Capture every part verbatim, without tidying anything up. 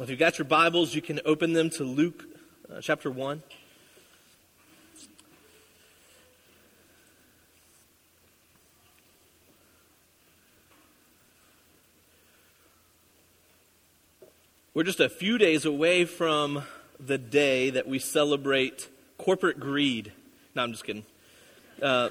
Well, if you've got your Bibles, you can open them to Luke uh, chapter one. We're just a few days away from the day that we celebrate corporate greed. No, I'm just kidding. Uh,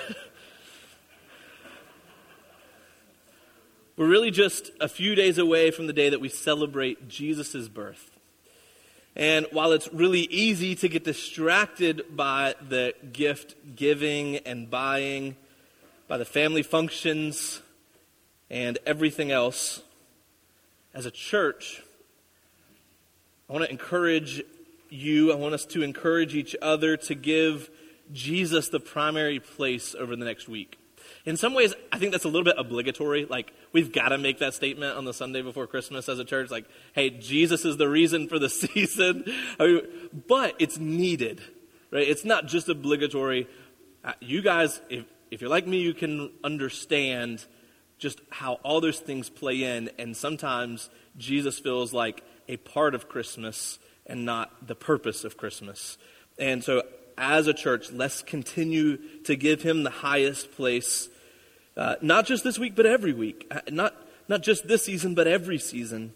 we're really just a few days away from the day that we celebrate Jesus' birth. And while it's really easy to get distracted by the gift giving and buying, by the family functions and everything else, as a church, I want to encourage you, I want us to encourage each other to give Jesus the primary place over the next week. In some ways, I think that's a little bit obligatory. Like, we've got to make that statement on the Sunday before Christmas as a church. Like, hey, Jesus is the reason for the season. I mean, but it's needed, right? It's not just obligatory. Uh, you guys, if, if you're like me, you can understand just how all those things play in. And sometimes Jesus feels like a part of Christmas and not the purpose of Christmas. And so as a church, let's continue to give him the highest place, uh, not just this week, but every week. Not, not just this season, but every season.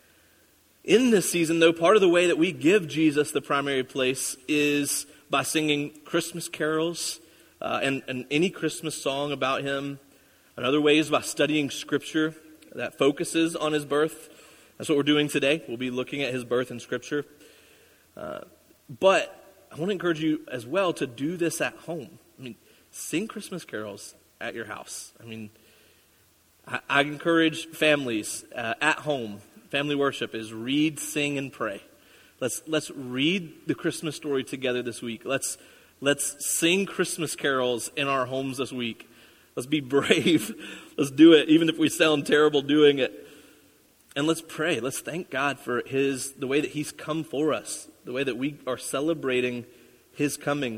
In this season, though, part of the way that we give Jesus the primary place is by singing Christmas carols uh, and, and any Christmas song about him. Another way is by studying Scripture that focuses on his birth. That's what we're doing today. We'll be looking at his birth in Scripture. Uh, but I want to encourage you as well to do this at home. I mean, sing Christmas carols at your house. I mean, I, I encourage families uh, at home. Family worship is read, sing, and pray. Let's let's read the Christmas story together this week. Let's let's sing Christmas carols in our homes this week. Let's be brave. Let's do it, even if we sound terrible doing it. And let's pray. Let's thank God for his the way that he's come for us, the way that we are celebrating his coming.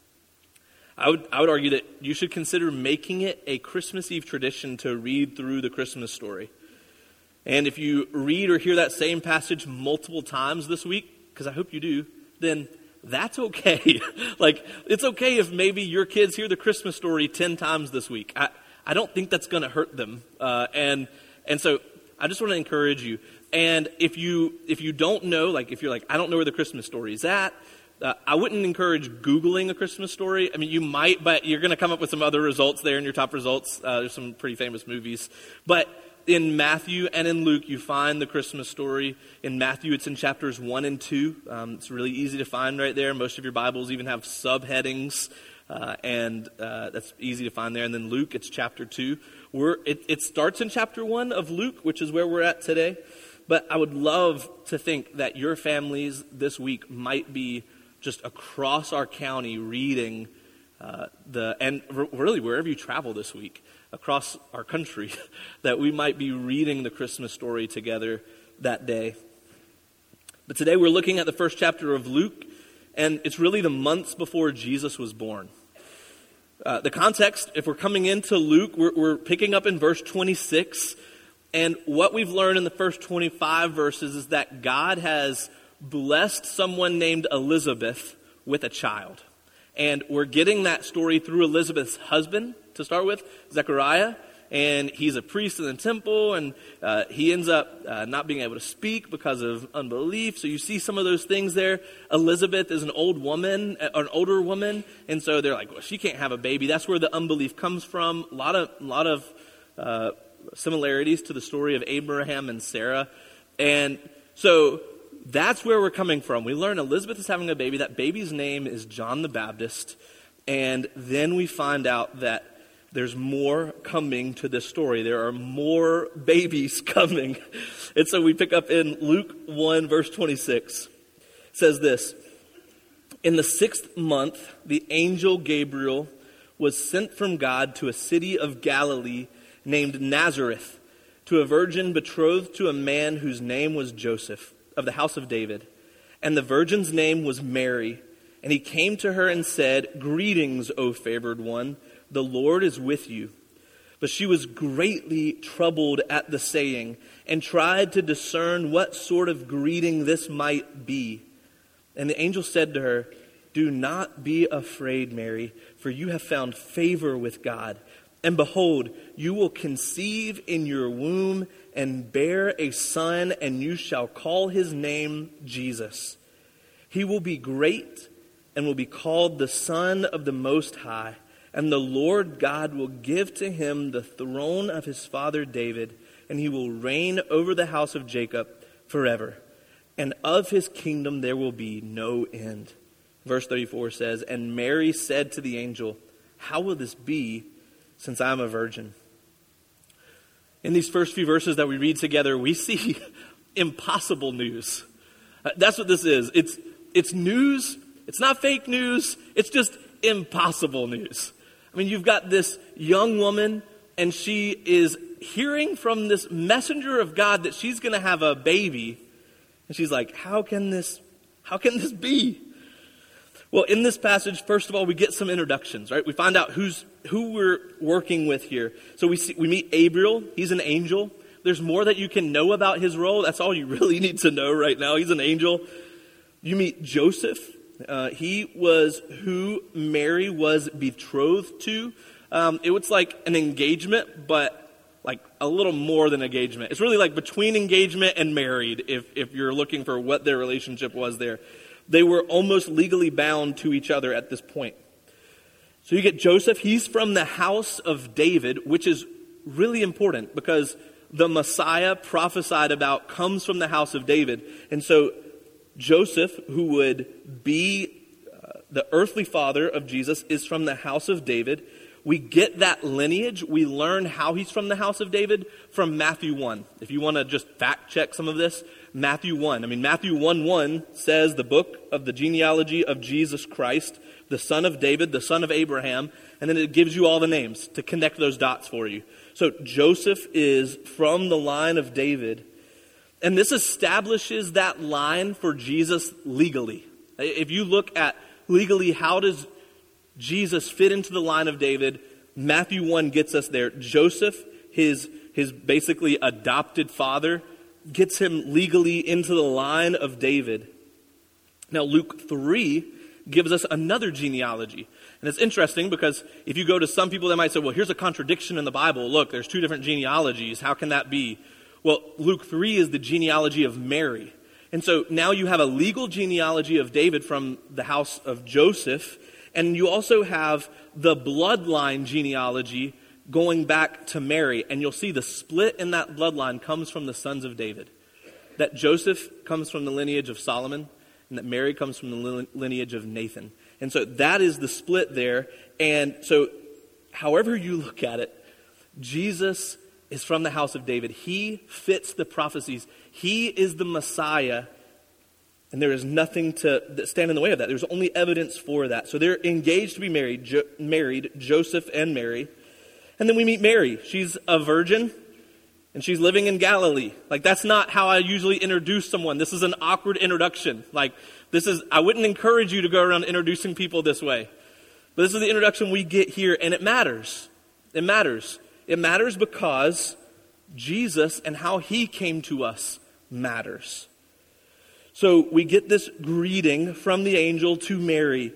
I would I would argue that you should consider making it a Christmas Eve tradition to read through the Christmas story. And if you read or hear that same passage multiple times this week, because I hope you do, then that's okay. Like, it's okay if maybe your kids hear the Christmas story ten times this week. I, I don't think that's going to hurt them. Uh, and and so I just want to encourage you. And if you if you don't know, like if you're like, I don't know where the Christmas story is at, uh, I wouldn't encourage Googling a Christmas story. I mean, you might, but you're going to come up with some other results there in your top results. Uh, there's some pretty famous movies. But in Matthew and in Luke, you find the Christmas story. In Matthew, it's in chapters one and two. Um, it's really easy to find right there. Most of your Bibles even have subheadings. Uh, and uh, that's easy to find there. And then Luke, it's chapter two. We're, it, it starts in chapter one of Luke, which is where we're at today. But I would love to think that your families this week might be just across our county reading uh, the, and r- really wherever you travel this week, across our country, that we might be reading the Christmas story together that day. But today we're looking at the first chapter of Luke, and it's really the months before Jesus was born. Uh, the context, if we're coming into Luke, we're, we're picking up in verse twenty-six. And what we've learned in the first twenty-five verses is that God has blessed someone named Elizabeth with a child. And we're getting that story through Elizabeth's husband, to start with, Zechariah. And he's a priest in the temple, and uh, he ends up uh, not being able to speak because of unbelief. So you see some of those things there. Elizabeth is an old woman, an older woman, and so they're like, well, she can't have a baby. That's where the unbelief comes from. A lot of, a lot of uh, similarities to the story of Abraham and Sarah. And so that's where we're coming from. We learn Elizabeth is having a baby. That baby's name is John the Baptist. And then we find out that there's more coming to this story. There are more babies coming. And so we pick up in Luke one, verse twenty-six. It says this: in the sixth month, the angel Gabriel was sent from God to a city of Galilee named Nazareth, to a virgin betrothed to a man whose name was Joseph, of the house of David. And the virgin's name was Mary. And he came to her and said, "Greetings, O favored one. The Lord is with you." But she was greatly troubled at the saying and tried to discern what sort of greeting this might be. And the angel said to her, "Do not be afraid, Mary, for you have found favor with God. And behold, you will conceive in your womb and bear a son, and you shall call his name Jesus. He will be great and will be called the Son of the Most High. And the Lord God will give to him the throne of his father David, and he will reign over the house of Jacob forever. And of his kingdom there will be no end." Verse thirty-four says, "And Mary said to the angel, 'How will this be, since I am a virgin?'" In these first few verses that we read together, we see impossible news. Uh, That's what this is. It's, it's news. It's not fake news. It's just impossible news. I mean, you've got this young woman, and she is hearing from this messenger of God that she's going to have a baby. And she's like, how can this, how can this be? Well, in this passage, first of all, we get some introductions, right? We find out who's who we're working with here. So we see, we meet Gabriel. He's an angel. There's more that you can know about his role. That's all you really need to know right now. He's an angel. You meet Joseph. Uh, he was who Mary was betrothed to. Um, it was like an engagement, but like a little more than engagement. It's really like between engagement and married, if, if you're looking for what their relationship was there. They were almost legally bound to each other at this point. So you get Joseph. He's from the house of David, which is really important because the Messiah prophesied about comes from the house of David. And so Joseph, who would be uh, the earthly father of Jesus, is from the house of David. We get that lineage. We learn how he's from the house of David from Matthew one. If you want to just fact check some of this, Matthew one. I mean, Matthew one one says the book of the genealogy of Jesus Christ, the son of David, the son of Abraham, and then it gives you all the names to connect those dots for you. So Joseph is from the line of David, and this establishes that line for Jesus legally. If you look at legally, how does Jesus fit into the line of David? Matthew one gets us there. Joseph, his, his basically adopted father, gets him legally into the line of David. Now Luke three gives us another genealogy. And it's interesting because if you go to some people, they might say, well, here's a contradiction in the Bible. Look, there's two different genealogies. How can that be? Well, Luke three is the genealogy of Mary. And so now you have a legal genealogy of David from the house of Joseph. And you also have the bloodline genealogy going back to Mary. And you'll see the split in that bloodline comes from the sons of David. That Joseph comes from the lineage of Solomon, and that Mary comes from the lineage of Nathan. And so that is the split there. And so however you look at it, Jesus is from the house of David. He fits the prophecies. He is the Messiah. And there is nothing to stand in the way of that. There's only evidence for that. So they're engaged to be married, jo- married, Joseph and Mary. And then we meet Mary. She's a virgin, and she's living in Galilee. Like, that's not how I usually introduce someone. This is an awkward introduction. Like, this is, I wouldn't encourage you to go around introducing people this way. But this is the introduction we get here, and it matters. It matters. It matters because Jesus and how he came to us matters. So we get this greeting from the angel to Mary.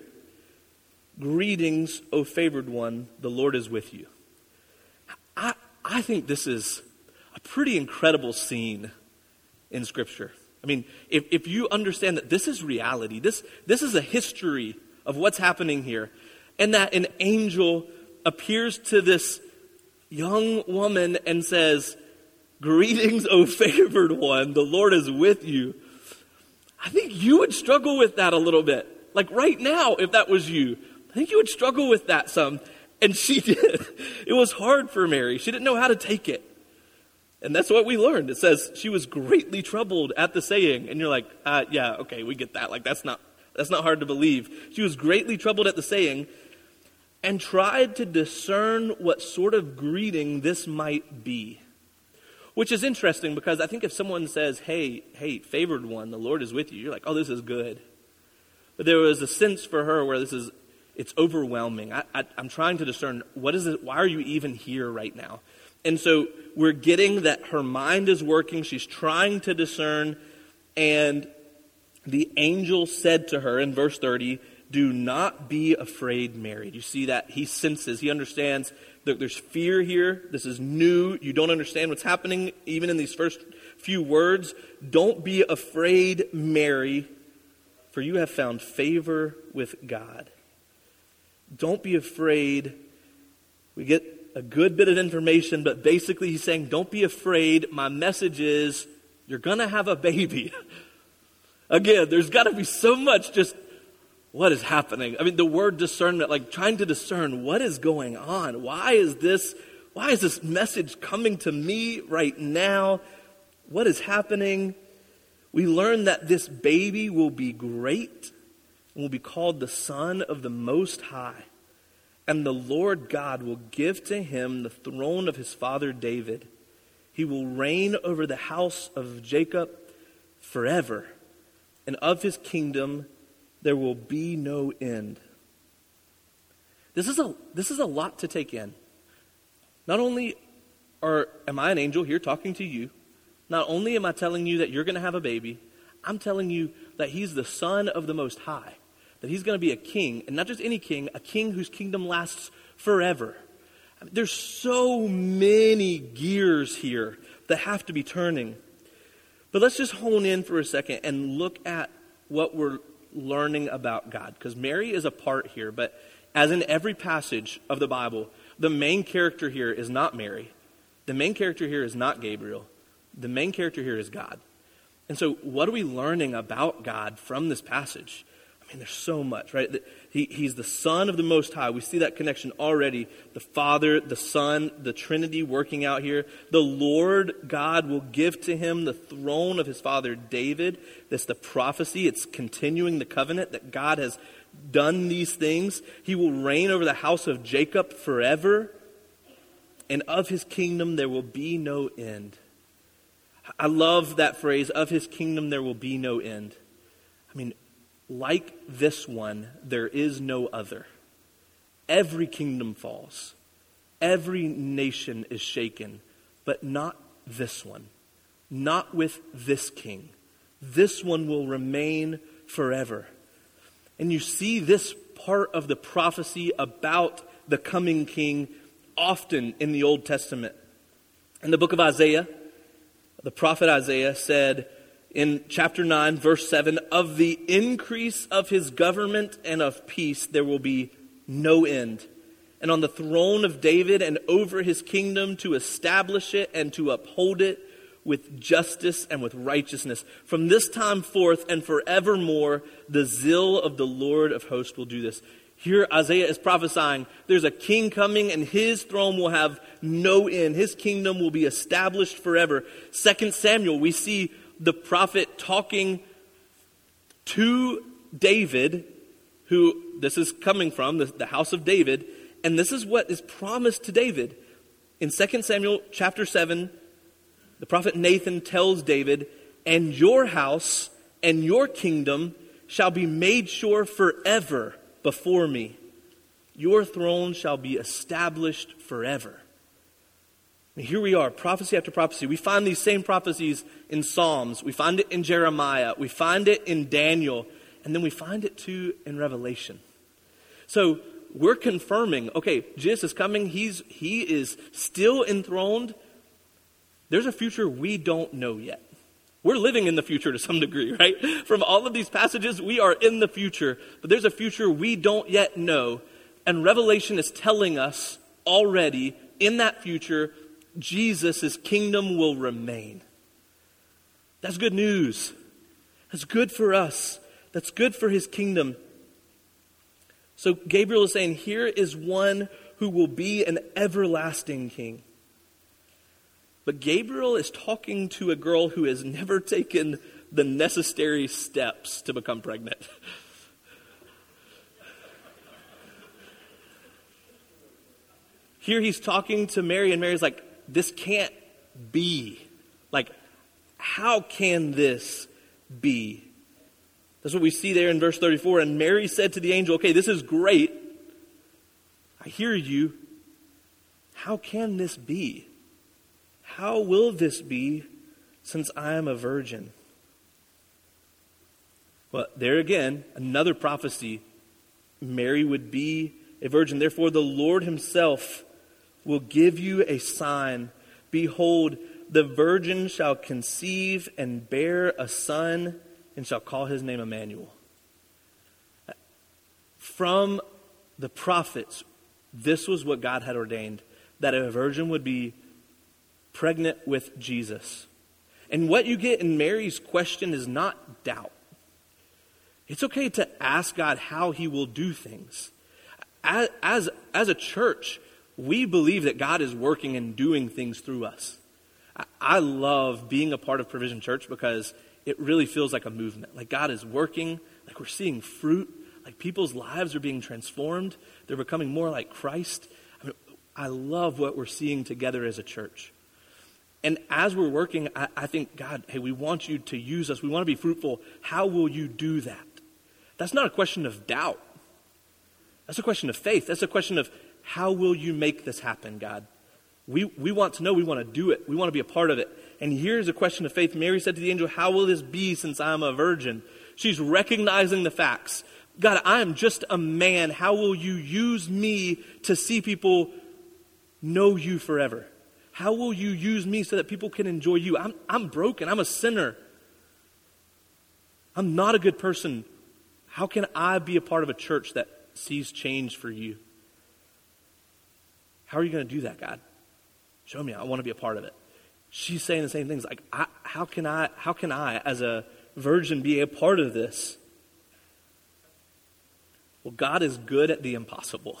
Greetings, O favored one, the Lord is with you. I, I think this is a pretty incredible scene in Scripture. I mean, if, if you understand that this is reality, this, this is a history of what's happening here, and that an angel appears to this young woman and says, greetings, O favored one, the Lord is with you. I think you would struggle with that a little bit. Like right now, if that was you, I think you would struggle with that some. And she did. It was hard for Mary. She didn't know how to take it. And that's what we learned. It says she was greatly troubled at the saying. And you're like, uh, yeah, okay, we get that. Like that's not, that's not hard to believe. She was greatly troubled at the saying and tried to discern what sort of greeting this might be. Which is interesting because I think if someone says, hey, hey, favored one, the Lord is with you, you're like, oh, this is good. But there was a sense for her where this is, it's overwhelming. I, I, I'm trying to discern, what is it? Why are you even here right now? And so we're getting that her mind is working. She's trying to discern. And the angel said to her in verse thirty, do not be afraid, Mary. You see that? He senses, he understands that there's fear here. This is new. You don't understand what's happening even in these first few words. Don't be afraid, Mary, for you have found favor with God. Don't be afraid. We get a good bit of information, but basically he's saying, don't be afraid. My message is, you're going to have a baby. Again, there's got to be so much just, what is happening? I mean, the word discernment, like trying to discern what is going on. Why is this, why is this message coming to me right now? What is happening? We learn that this baby will be great and will be called the Son of the Most High. And the Lord God will give to him the throne of his father David. He will reign over the house of Jacob forever. And of his kingdom there will be no end. This is a, this is a lot to take in. Not only are, am I an angel here talking to you, not only am I telling you that you're going to have a baby, I'm telling you that he's the Son of the Most High. That he's going to be a king, and not just any king, a king whose kingdom lasts forever. I mean, there's so many gears here that have to be turning. But let's just hone in for a second and look at what we're learning about God. Because Mary is a part here, but as in every passage of the Bible, the main character here is not Mary. The main character here is not Gabriel. The main character here is God. And so what are we learning about God from this passage? I mean, there's so much, right? He, he's the Son of the Most High. We see that connection already. The Father, the Son, the Trinity working out here. The Lord God will give to him the throne of his father David. That's the prophecy. It's continuing the covenant that God has done these things. He will reign over the house of Jacob forever. And of his kingdom there will be no end. I love that phrase, of his kingdom there will be no end. I mean, like this one, there is no other. Every kingdom falls. Every nation is shaken, but not this one. Not with this king. This one will remain forever. And you see this part of the prophecy about the coming king often in the Old Testament. In the book of Isaiah, the prophet Isaiah said, in chapter nine, verse seven, of the increase of his government and of peace there will be no end. And on the throne of David and over his kingdom to establish it and to uphold it with justice and with righteousness. From this time forth and forevermore, the zeal of the Lord of hosts will do this. Here Isaiah is prophesying there's a king coming and his throne will have no end. His kingdom will be established forever. Second Samuel, we see the prophet talking to David, who this is coming from, the, the house of David. And this is what is promised to David. In Second Samuel chapter seven, the prophet Nathan tells David, and your house and your kingdom shall be made sure forever before me. Your throne shall be established forever. And here we are, prophecy after prophecy. We find these same prophecies in Psalms. We find it in Jeremiah. We find it in Daniel. And then we find it too in Revelation. So we're confirming, okay, Jesus is coming. He's, he is still enthroned. There's a future we don't know yet. We're living in the future to some degree, right? From all of these passages, we are in the future. But there's a future we don't yet know. And Revelation is telling us already in that future, Jesus' kingdom will remain. That's good news. That's good for us. That's good for his kingdom. So Gabriel is saying, here is one who will be an everlasting king. But Gabriel is talking to a girl who has never taken the necessary steps to become pregnant. Here he's talking to Mary, and Mary's like, this can't be. Like, how can this be? That's what we see there in verse thirty-four. And Mary said to the angel, okay, this is great. I hear you. How can this be? How will this be since I am a virgin? Well, there again, another prophecy. Mary would be a virgin. Therefore, the Lord himself will give you a sign. Behold, the virgin shall conceive and bear a son and shall call his name Emmanuel. From the prophets, this was what God had ordained, that a virgin would be pregnant with Jesus. And what you get in Mary's question is not doubt. It's okay to ask God how he will do things. As, as, as a church, we believe that God is working and doing things through us. I, I love being a part of Provision Church because it really feels like a movement. Like God is working, like we're seeing fruit, like people's lives are being transformed. They're becoming more like Christ. I mean, I love what we're seeing together as a church. And as we're working, I, I think, God, hey, we want you to use us. We want to be fruitful. How will you do that? That's not a question of doubt. That's a question of faith. That's a question of how will you make this happen, God? We, we want to know. We want to do it. We want to be a part of it. And here's a question of faith. Mary said to the angel, how will this be since I am a virgin? She's recognizing the facts. God, I am just a man. How will you use me to see people know you forever? How will you use me so that people can enjoy you? I'm, I'm broken. I'm a sinner. I'm not a good person. How can I be a part of a church that sees change for you? How are you going to do that, God? Show me. I want to be a part of it. She's saying the same things. Like, I, how can I, how can I, as a virgin, be a part of this? Well, God is good at the impossible.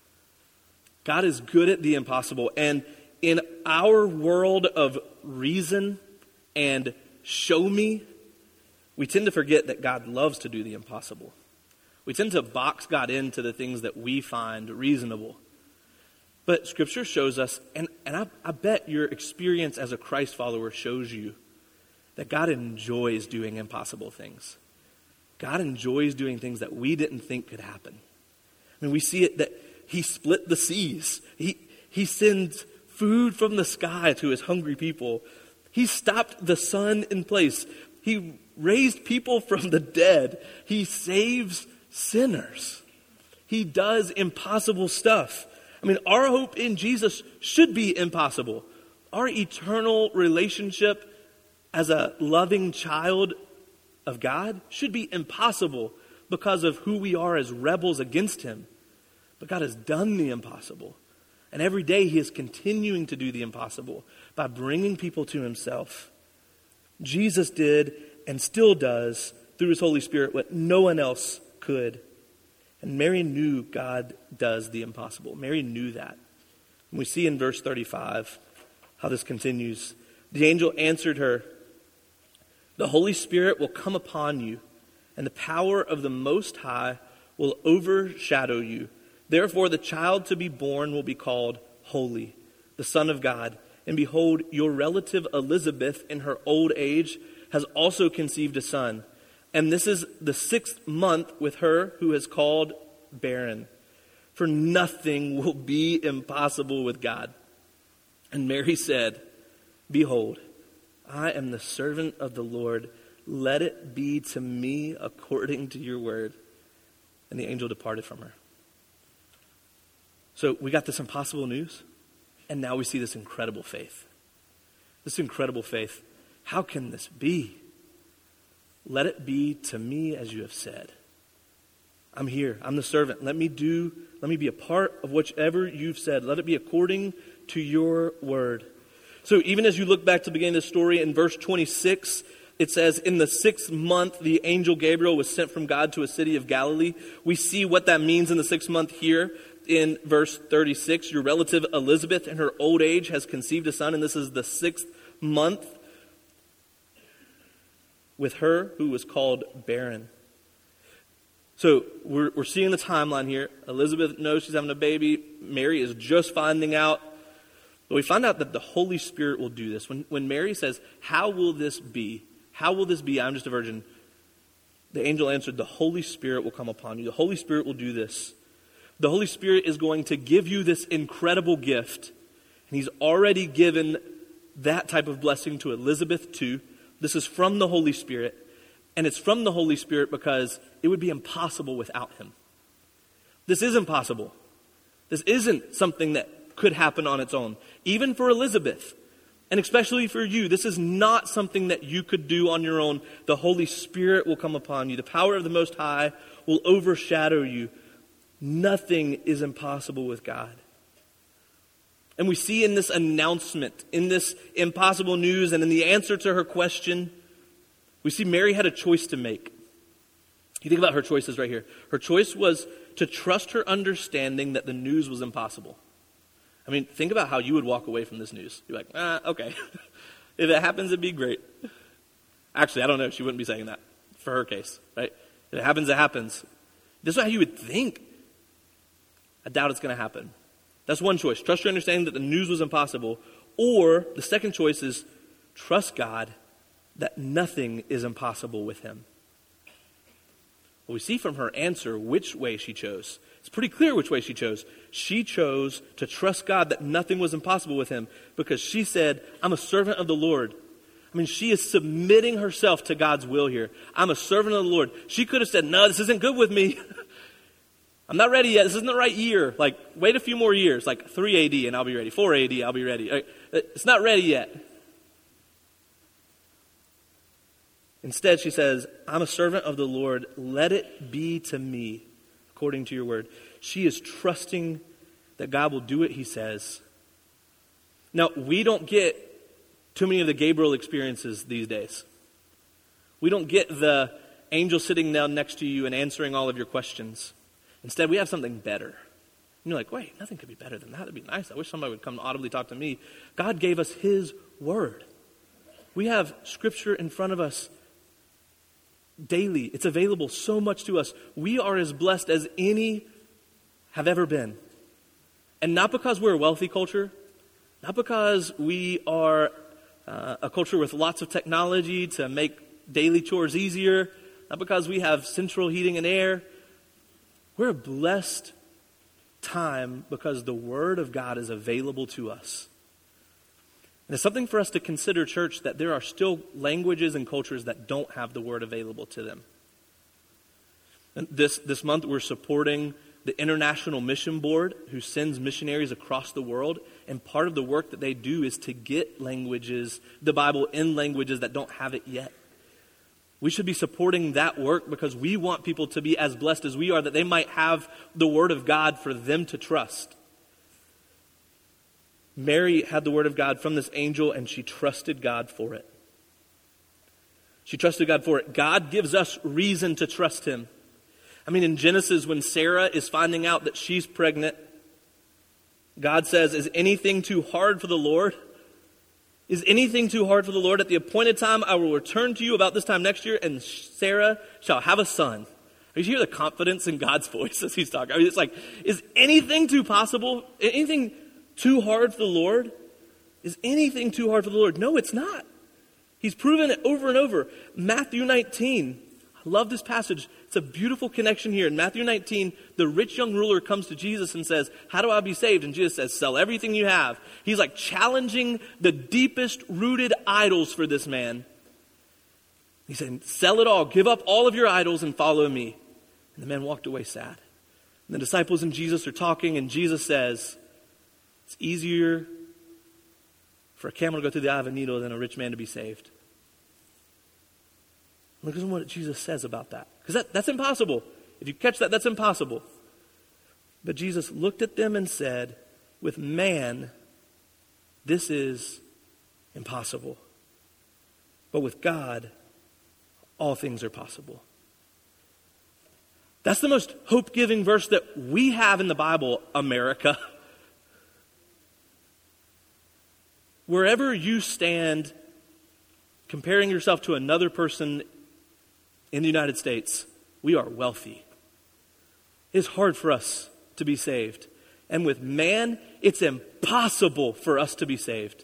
God is good at the impossible. And in our world of reason and show me, we tend to forget that God loves to do the impossible. We tend to box God into the things that we find reasonable. But Scripture shows us, and, and I, I bet your experience as a Christ follower shows you, that God enjoys doing impossible things. God enjoys doing things that we didn't think could happen. I mean, we see it that he split the seas. He, he sends food from the sky to his hungry people. He stopped the sun in place. He raised people from the dead. He saves sinners. He does impossible stuff. I mean, our hope in Jesus should be impossible. Our eternal relationship as a loving child of God should be impossible because of who we are as rebels against him. But God has done the impossible. And every day he is continuing to do the impossible by bringing people to himself. Jesus did and still does through his Holy Spirit what no one else could. And Mary knew God does the impossible. Mary knew that. And we see in verse thirty-five how this continues. The angel answered her, the Holy Spirit will come upon you, and the power of the Most High will overshadow you. Therefore, the child to be born will be called Holy, the Son of God. And behold, your relative Elizabeth, in her old age, has also conceived a son. And this is the sixth month with her who is called barren. For nothing will be impossible with God. And Mary said, behold, I am the servant of the Lord. Let it be to me according to your word. And the angel departed from her. So we got this impossible news, and now we see this incredible faith. This incredible faith. How can this be? Let it be to me as you have said. I'm here. I'm the servant. Let me do, let me be a part of whichever you've said. Let it be according to your word. So even as you look back to the beginning of the story in verse twenty-six, it says, in the sixth month, the angel Gabriel was sent from God to a city of Galilee. We see what that means in the sixth month here in verse thirty-six. Your relative Elizabeth in her old age has conceived a son, and this is the sixth month with her who was called barren. So we're, we're seeing the timeline here. Elizabeth knows she's having a baby. Mary is just finding out. But we find out that the Holy Spirit will do this. When, when Mary says, how will this be? How will this be? I'm just a virgin. The angel answered, the Holy Spirit will come upon you. The Holy Spirit will do this. The Holy Spirit is going to give you this incredible gift. And he's already given that type of blessing to Elizabeth too. This is from the Holy Spirit. And it's from the Holy Spirit because it would be impossible without him. This is impossible. This isn't something that could happen on its own. Even for Elizabeth, and especially for you, this is not something that you could do on your own. The Holy Spirit will come upon you. The power of the Most High will overshadow you. Nothing is impossible with God. And we see in this announcement, in this impossible news, and in the answer to her question, we see Mary had a choice to make. You think about her choices right here. Her choice was to trust her understanding that the news was impossible. I mean, think about how you would walk away from this news. You're like, ah, okay. If it happens, it'd be great. Actually, I don't know. She wouldn't be saying that for her case, right? If it happens, it happens. This is how you would think. I doubt it's going to happen. That's one choice. Trust your understanding that the news was impossible. Or the second choice is trust God that nothing is impossible with him. Well, we see from her answer which way she chose. It's pretty clear which way she chose. She chose to trust God that nothing was impossible with him because she said, I'm a servant of the Lord. I mean, she is submitting herself to God's will here. I'm a servant of the Lord. She could have said, no, this isn't good with me. I'm not ready yet. This isn't the right year. Like, wait a few more years, like three A D and I'll be ready. four A D, I'll be ready. It's not ready yet. Instead, she says, I'm a servant of the Lord. Let it be to me according to your word. She is trusting that God will do what he says. Now, we don't get too many of the Gabriel experiences these days. We don't get the angel sitting down next to you and answering all of your questions. Instead, we have something better. And you're like, wait, nothing could be better than that. That'd be nice. I wish somebody would come audibly talk to me. God gave us his word. We have scripture in front of us daily. It's available so much to us. We are as blessed as any have ever been. And not because we're a wealthy culture, not because we are uh, a culture with lots of technology to make daily chores easier, not because we have central heating and air. We're a blessed time because the word of God is available to us. And it's something for us to consider, church, that there are still languages and cultures that don't have the word available to them. And this, this month we're supporting the International Mission Board, who sends missionaries across the world. And part of the work that they do is to get languages, the Bible in languages that don't have it yet. We should be supporting that work because we want people to be as blessed as we are, that they might have the word of God for them to trust. Mary had the word of God from this angel, and she trusted God for it. She trusted God for it. God gives us reason to trust him. I mean, in Genesis, when Sarah is finding out that she's pregnant, God says, is anything too hard for the Lord? Is anything too hard for the Lord? At the appointed time, I will return to you about this time next year, and Sarah shall have a son. You hear the confidence in God's voice as he's talking. I mean, it's like, is anything too possible? Anything too hard for the Lord? Is anything too hard for the Lord? No, it's not. He's proven it over and over. Matthew nineteen. I love this passage. It's a beautiful connection here. In Matthew nineteen, the rich young ruler comes to Jesus and says, how do I be saved? And Jesus says, sell everything you have. He's like challenging the deepest rooted idols for this man. He said, sell it all. Give up all of your idols and follow me. And the man walked away sad. And the disciples and Jesus are talking, and Jesus says, it's easier for a camel to go through the eye of a needle than a rich man to be saved. Look at what Jesus says about that. Because that, that's impossible. If you catch that, that's impossible. But Jesus looked at them and said, with man, this is impossible. But with God, all things are possible. That's the most hope-giving verse that we have in the Bible, America. Wherever you stand comparing yourself to another person in the United States, we are wealthy. It's hard for us to be saved. And with man, it's impossible for us to be saved.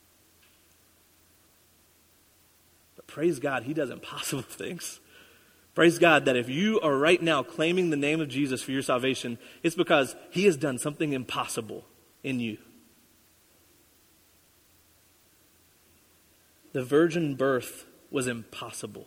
But praise God, he does impossible things. Praise God that if you are right now claiming the name of Jesus for your salvation, it's because he has done something impossible in you. The virgin birth was impossible,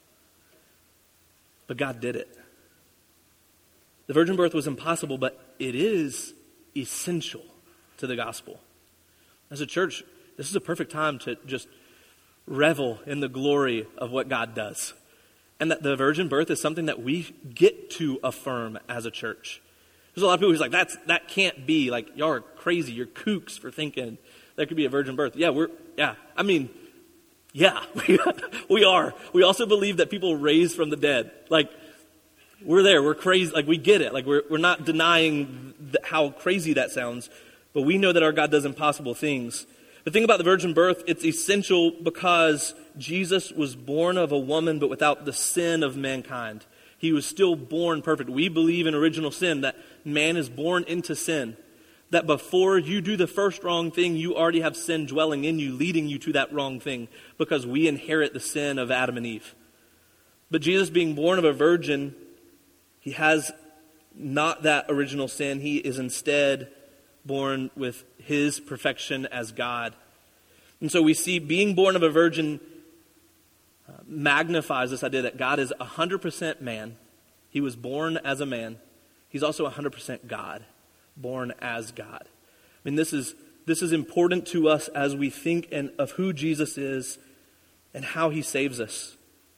but God did it. The virgin birth was impossible, but it is essential to the gospel. As a church, this is a perfect time to just revel in the glory of what God does. And that the virgin birth is something that we get to affirm as a church. There's a lot of people who's like, That's, that can't be. Like, y'all are crazy. You're kooks for thinking there could be a virgin birth. Yeah, we're, yeah. I mean, yeah, we are. We also believe that people raised from the dead. Like, we're there. We're crazy. Like, we get it. Like, we're, we're not denying th- how crazy that sounds. But we know that our God does impossible things. The thing about the virgin birth, it's essential because Jesus was born of a woman, but without the sin of mankind. He was still born perfect. We believe in original sin, that man is born into sin. That before you do the first wrong thing, you already have sin dwelling in you, leading you to that wrong thing, because we inherit the sin of Adam and Eve. But Jesus being born of a virgin, he has not that original sin. He is instead born with his perfection as God. And so we see being born of a virgin uh, magnifies this idea that God is one hundred percent man. He was born as a man. He's also one hundred percent God, born as God. I mean, this is this is important to us as we think and of who Jesus is and how he saves us.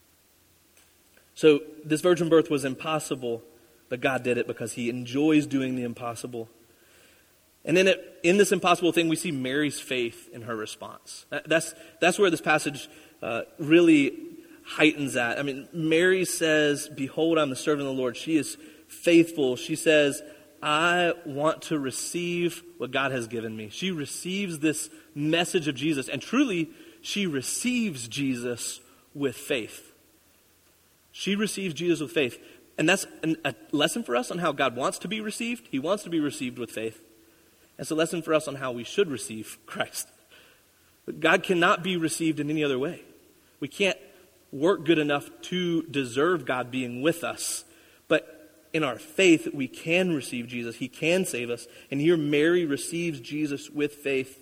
So this virgin birth was impossible, but God did it because he enjoys doing the impossible. And in it, in this impossible thing, we see Mary's faith in her response. That's that's where this passage uh, really heightens that. I mean, Mary says, "Behold, I'm the servant of the Lord." She is faithful. She says, "I want to receive what God has given me." She receives this message of Jesus, and truly, she receives Jesus with faith. She receives Jesus with faith. And that's an, a lesson for us on how God wants to be received. He wants to be received with faith. It's a lesson for us on how we should receive Christ. But God cannot be received in any other way. We can't work good enough to deserve God being with us. But in our faith, we can receive Jesus. He can save us. And here Mary receives Jesus with faith.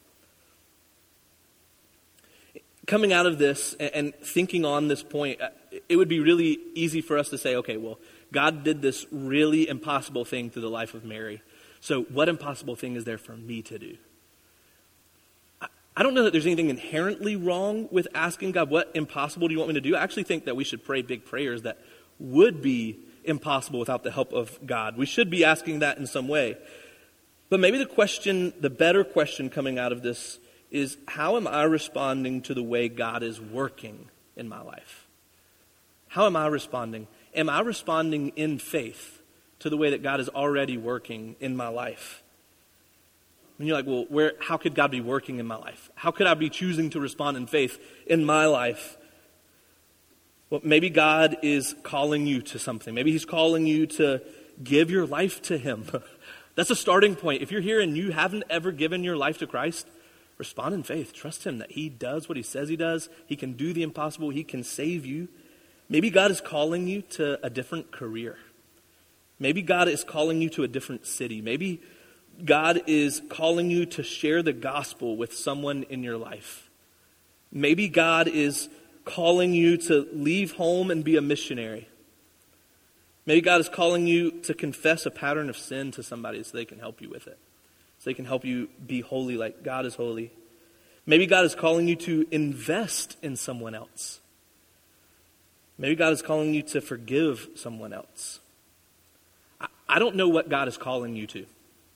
Coming out of this and thinking on this point, it would be really easy for us to say, okay, well, God did this really impossible thing through the life of Mary. So what impossible thing is there for me to do? I don't know that there's anything inherently wrong with asking God, what impossible do you want me to do? I actually think that we should pray big prayers that would be impossible without the help of God. We should be asking that in some way. But maybe the question, the better question coming out of this is, how am I responding to the way God is working in my life? How am I responding? Am I responding in faith to the way that God is already working in my life? And you're like, well, where? How could God be working in my life? How could I be choosing to respond in faith in my life? Well, maybe God is calling you to something. Maybe he's calling you to give your life to him. That's a starting point. If you're here and you haven't ever given your life to Christ, respond in faith. Trust him that he does what he says he does. He can do the impossible. He can save you. Maybe God is calling you to a different career. Maybe God is calling you to a different city. Maybe God is calling you to share the gospel with someone in your life. Maybe God is calling you to leave home and be a missionary. Maybe God is calling you to confess a pattern of sin to somebody so they can help you with it. So they can help you be holy like God is holy. Maybe God is calling you to invest in someone else. Maybe God is calling you to forgive someone else. I don't know what God is calling you to.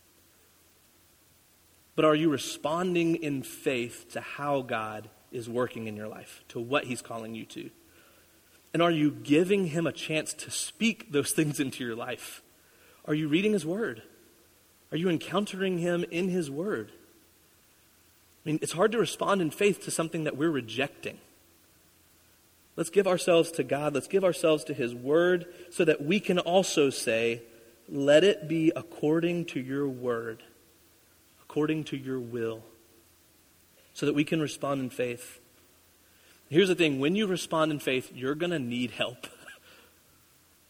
But are you responding in faith to how God is working in your life, to what he's calling you to? And are you giving him a chance to speak those things into your life? Are you reading his word? Are you encountering him in his word? I mean, it's hard to respond in faith to something that we're rejecting. Let's give ourselves to God. Let's give ourselves to his word so that we can also say, let it be according to your word, according to your will, so that we can respond in faith. Here's the thing, when you respond in faith, you're going to need help.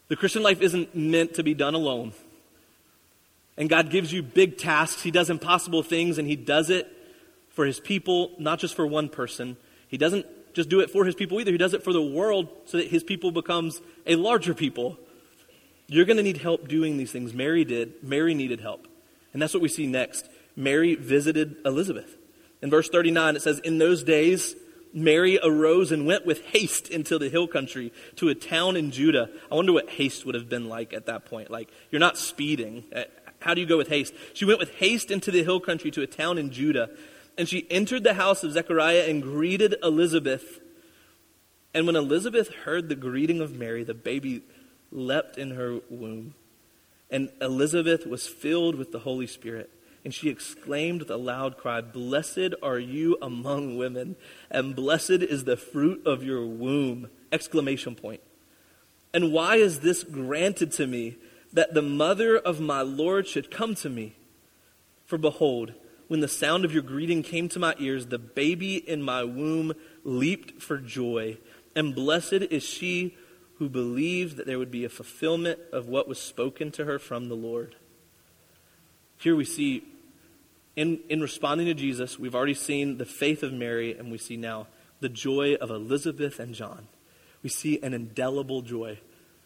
The Christian life isn't meant to be done alone. And God gives you big tasks. He does impossible things, and he does it for his people, not just for one person. He doesn't just do it for his people either. He does it for the world so that his people becomes a larger people. You're going to need help doing these things. Mary did. Mary needed help. And that's what we see next. Mary visited Elizabeth. In verse thirty-nine, it says, in those days, Mary arose and went with haste into the hill country to a town in Judah. I wonder what haste would have been like at that point. Like, you're not speeding. How do you go with haste? She went with haste into the hill country to a town in Judah. And she entered the house of Zechariah and greeted Elizabeth. And when Elizabeth heard the greeting of Mary, the baby leapt in her womb. And Elizabeth was filled with the Holy Spirit. And she exclaimed with a loud cry, blessed are you among women, and blessed is the fruit of your womb. Exclamation point. And why is this granted to me, that the mother of my Lord should come to me? For behold, when the sound of your greeting came to my ears, the baby in my womb leaped for joy. And blessed is she who believed that there would be a fulfillment of what was spoken to her from the Lord. Here we see, in, in responding to Jesus, we've already seen the faith of Mary, and we see now the joy of Elizabeth and John. We see an indelible joy.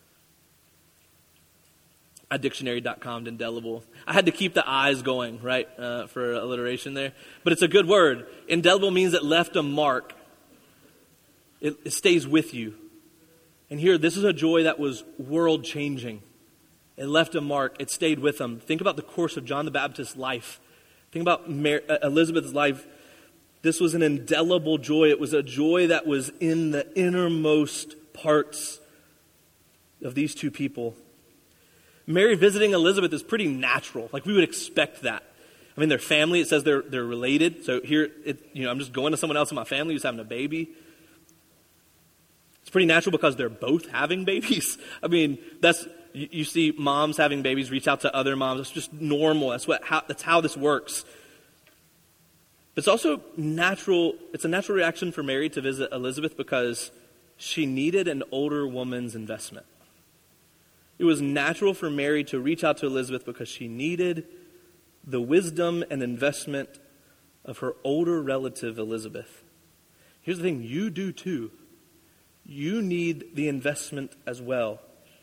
At dictionary dot com, indelible. I had to keep the eyes going, right, uh, for alliteration there. But it's a good word. Indelible means it left a mark. It, it stays with you. And here, this is a joy that was world-changing. It left a mark. It stayed with them. Think about the course of John the Baptist's life. Think about Mary, uh, Elizabeth's life. This was an indelible joy. It was a joy that was in the innermost parts of these two people. Mary visiting Elizabeth is pretty natural. Like, we would expect that. I mean, their family, it says they're they're related. So here, it, you know, I'm just going to someone else in my family who's having a baby. It's pretty natural because they're both having babies. I mean, that's you, you see moms having babies reach out to other moms. It's just normal. That's what how, that's how this works. But it's also natural. It's a natural reaction for Mary to visit Elizabeth because she needed an older woman's investment. It was natural for Mary to reach out to Elizabeth because she needed the wisdom and investment of her older relative, Elizabeth. Here's the thing, you do too. You need the investment as well.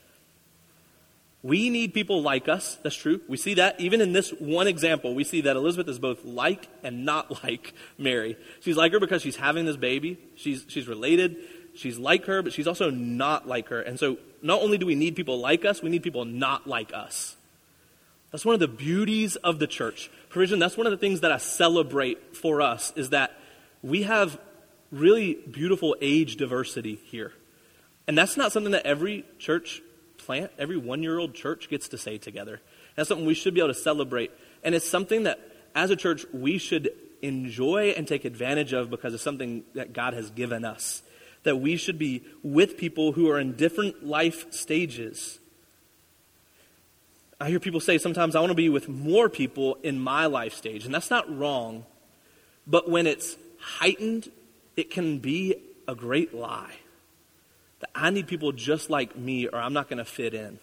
We need people like us. That's true. We see that even in this one example. We see that Elizabeth is both like and not like Mary. She's like her because she's having this baby. She's she's related. She's like her, but she's also not like her. And so not only do we need people like us, we need people not like us. That's one of the beauties of the church. Provision, that's one of the things that I celebrate for us, is that we have really beautiful age diversity here. And that's not something that every church plant, every one-year-old church gets to say together. That's something we should be able to celebrate. And it's something that, as a church, we should enjoy and take advantage of because it's something that God has given us. That we should be with people who are in different life stages. I hear people say sometimes, I want to be with more people in my life stage. And that's not wrong. But when it's heightened, it can be a great lie. That I need people just like me or I'm not going to fit in.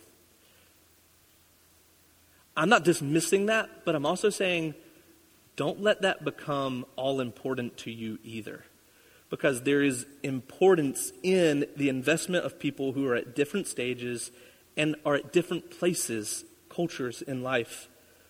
I'm not dismissing that, but I'm also saying, don't let that become all important to you either. Because there is importance in the investment of people who are at different stages and are at different places, cultures in life.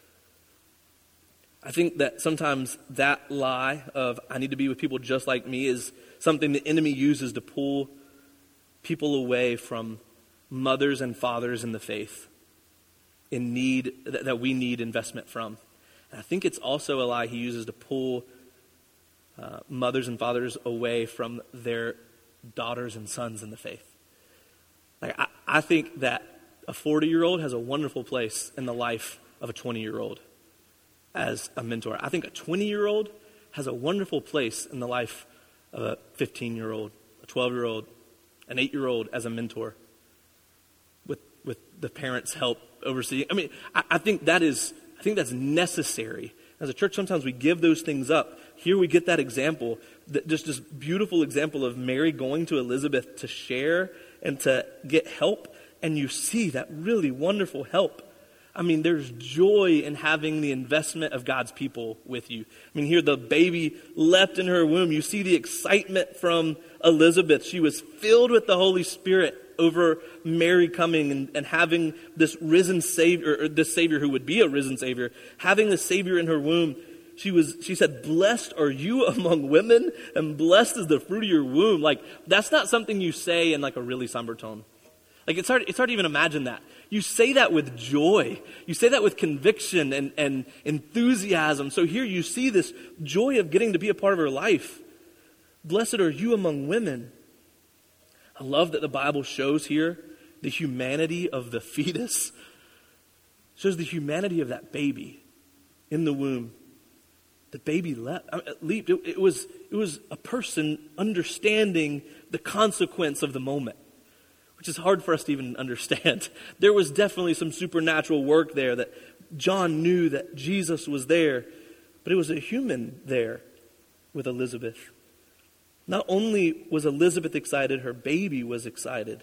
I think that sometimes that lie of I need to be with people just like me is something the enemy uses to pull people away from mothers and fathers in the faith in need that we need investment from. And I think it's also a lie he uses to pull uh, mothers and fathers away from their daughters and sons in the faith. Like I, I think that a forty-year-old has a wonderful place in the life of a twenty-year-old as a mentor. I think a twenty-year-old has a wonderful place in the life of a fifteen-year-old, a twelve-year-old, an eight-year-old as a mentor with with the parents' help overseeing. I mean, I, I think that is, I think that's necessary. As a church, sometimes we give those things up. Here we get that example, that just this beautiful example of Mary going to Elizabeth to share and to get help. and you see that really wonderful help. I mean, there's joy in having the investment of God's people with you. I mean, here the baby leapt in her womb. You see the excitement from Elizabeth. She was filled with the Holy Spirit over Mary coming and, and having this risen Savior, or this Savior who would be a risen Savior, having the Savior in her womb. She was. She said, "Blessed are you among women, and blessed is the fruit of your womb." Like, that's not something you say in like a really somber tone. Like, it's hard, it's hard to even imagine that. You say that with joy. You say that with conviction and, and enthusiasm. So here you see this joy of getting to be a part of her life. Blessed are you among women. I love that the Bible shows here the humanity of the fetus. It shows the humanity of that baby in the womb. The baby leapt. leaped. It, it was, it was a person understanding the consequence of the moment, which is hard for us to even understand. There was definitely some supernatural work there, that John knew that Jesus was there, but it was a human there with Elizabeth. Not only was Elizabeth excited, her baby was excited.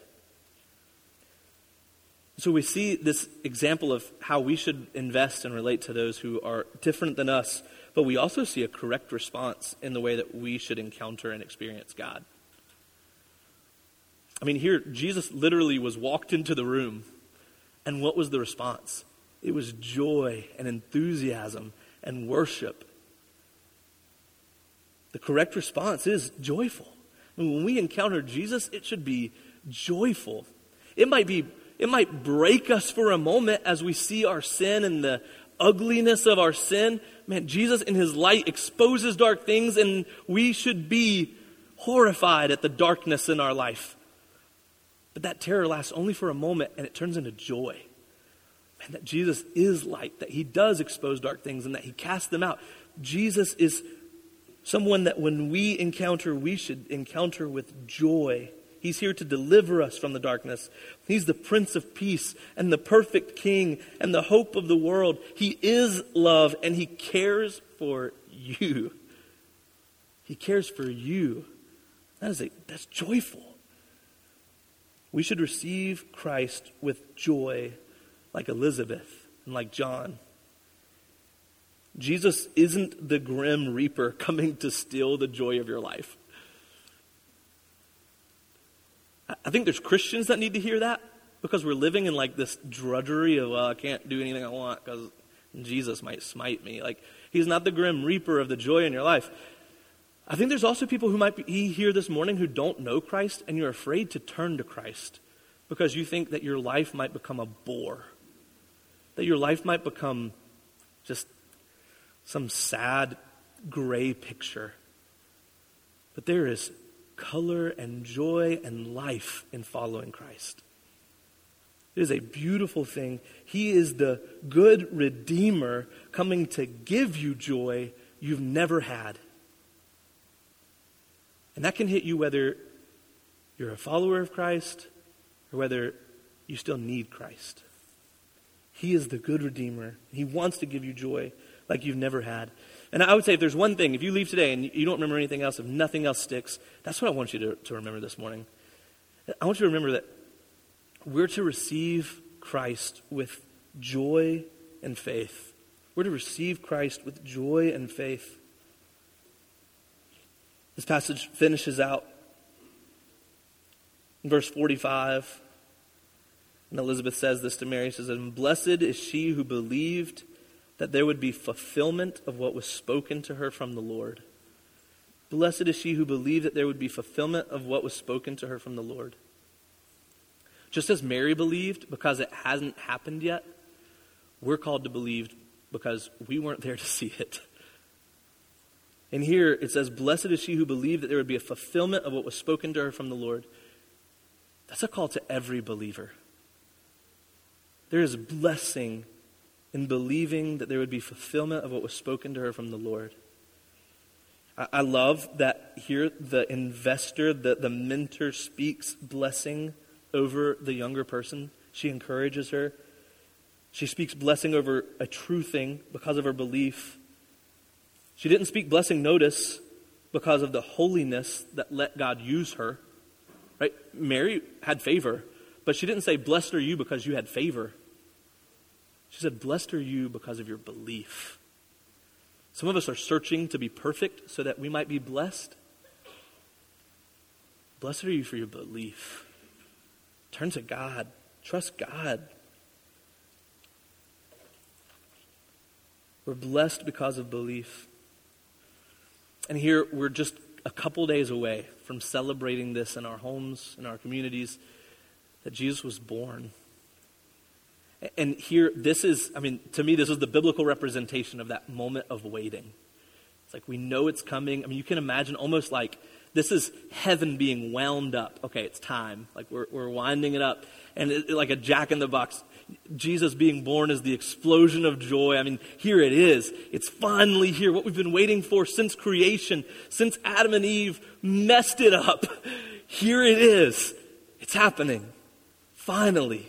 So we see this example of how we should invest and relate to those who are different than us, but we also see a correct response in the way that we should encounter and experience God. I mean, here, Jesus literally was walked into the room, and what was the response? It was joy and enthusiasm and worship. The correct response is joyful. I mean, when we encounter Jesus, it should be joyful. It might be, it might break us for a moment as we see our sin and the ugliness of our sin. Man, Jesus in his light exposes dark things, and we should be horrified at the darkness in our life. But that terror lasts only for a moment, and it turns into joy. And that Jesus is light, that he does expose dark things, and that he casts them out. Jesus is someone that when we encounter, we should encounter with joy. He's here to deliver us from the darkness. He's the Prince of Peace and the perfect King and the hope of the world. He is love, and he cares for you. He cares for you. That is a, that's joyful. We should receive Christ with joy like Elizabeth and like John. Jesus isn't the grim reaper coming to steal the joy of your life. I think there's Christians that need to hear that, because we're living in like this drudgery of, well, I can't do anything I want because Jesus might smite me. Like, he's not the grim reaper of the joy in your life. I think there's also people who might be here this morning who don't know Christ, and you're afraid to turn to Christ because you think that your life might become a bore, that your life might become just some sad gray picture. But there is color and joy and life in following Christ. It is a beautiful thing. He is the good Redeemer coming to give you joy you've never had. And that can hit you whether you're a follower of Christ or whether you still need Christ. He is the good Redeemer. He wants to give you joy like you've never had. And I would say if there's one thing, if you leave today and you don't remember anything else, if nothing else sticks, that's what I want you to, to remember this morning. I want you to remember that we're to receive Christ with joy and faith. We're to receive Christ with joy and faith. This passage finishes out in verse forty-five. And Elizabeth says this to Mary. She says, "And blessed is she who believed that there would be fulfillment of what was spoken to her from the Lord." Blessed is she who believed that there would be fulfillment of what was spoken to her from the Lord. Just as Mary believed because it hasn't happened yet, we're called to believe because we weren't there to see it. And here it says, blessed is she who believed that there would be a fulfillment of what was spoken to her from the Lord. That's a call to every believer. There is blessing in believing that there would be fulfillment of what was spoken to her from the Lord. I, I love that here the investor, the, the mentor speaks blessing over the younger person. She encourages her. She speaks blessing over a true thing because of her belief. She didn't speak blessing, notice, because of the holiness that let God use her. Right? Mary had favor, But she didn't say, blessed are you because you had favor. She said, blessed are you because of your belief. Some of us are searching to be perfect so that we might be blessed. Blessed are you for your belief. Turn to God. Trust God. We're blessed because of belief. And here we're just a couple days away from celebrating this in our homes, in our communities, that Jesus was born. And here, this is, I mean, to me, this is the biblical representation of that moment of waiting. It's like we know it's coming. I mean, you can imagine almost like this is heaven being wound up. Okay, it's time. Like we're we're winding it up. And it, like a jack in the box, Jesus being born is the explosion of joy. I mean, here it is. It's finally here. What we've been waiting for since creation, since Adam and Eve messed it up. Here it is. It's happening. Finally.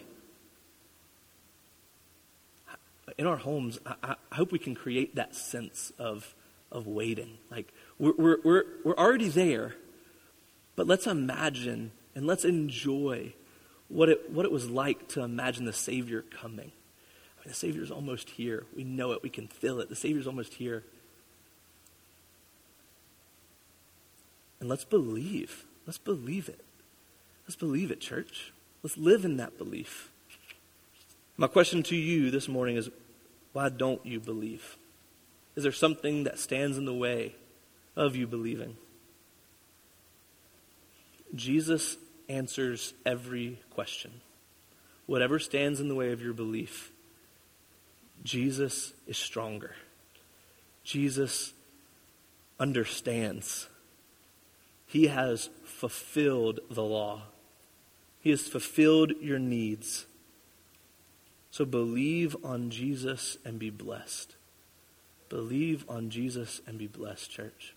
In our homes, I, I hope we can create that sense of of waiting. Like we're we're we're we're already there, but let's imagine and let's enjoy what it what it was like to imagine the Savior coming. I mean, the Savior's almost here. We know it. We can feel it. The Savior's almost here. And let's believe. Let's believe it. Let's believe it, church. Let's live in that belief. My question to you this morning is, why don't you believe? Is there something that stands in the way of you believing? Jesus answers every question. Whatever stands in the way of your belief, Jesus is stronger. Jesus understands. He has fulfilled the law. He has fulfilled your needs. So believe on Jesus and be blessed. Believe on Jesus and be blessed, church.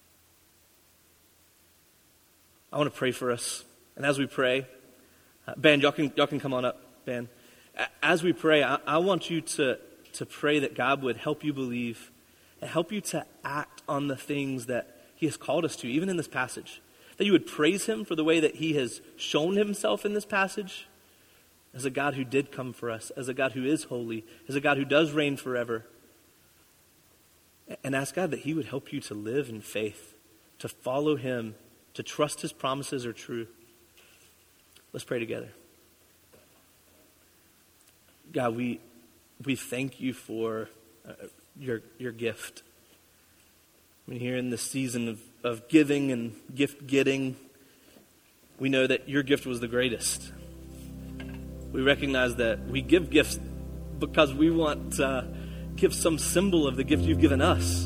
I want to pray for us. And as we pray, uh, Ben, y'all can, y'all can come on up, Ben. As we pray, I, I want you to, to pray that God would help you believe and help you to act on the things that he has called us to, even in this passage. That you would praise him for the way that he has shown himself in this passage as a God who did come for us, as a God who is holy, as a God who does reign forever. And ask God that he would help you to live in faith, to follow him, to trust his promises are true. Let's pray together. God, we we thank you for uh, your your gift. I mean, here in this season of, of giving and gift getting, we know that your gift was the greatest. We recognize that we give gifts because we want to give some symbol of the gift you've given us.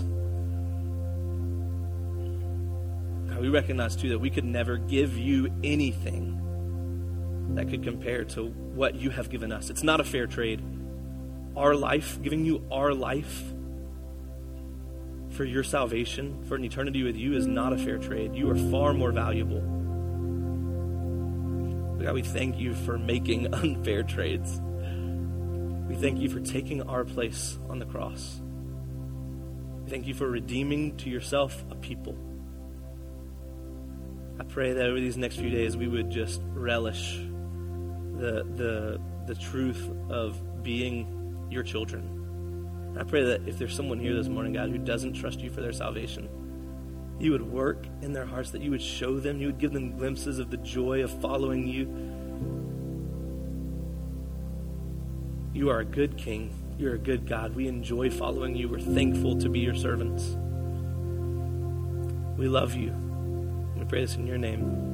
God, we recognize too that we could never give you anything that could compare to what you have given us. It's not a fair trade. Our life, giving you our life for your salvation, for an eternity with you, is not a fair trade. You are far more valuable. God, we thank you for making unfair trades. We thank you for taking our place on the cross. We thank you for redeeming to yourself a people. I pray that over these next few days we would just relish the the the truth of being your children. And I pray that if there's someone here this morning, God, who doesn't trust you for their salvation, you would work in their hearts, that you would show them, you would give them glimpses of the joy of following you. You are a good King. You're a good God. We enjoy following you. We're thankful to be your servants. We love you. We pray this in your name.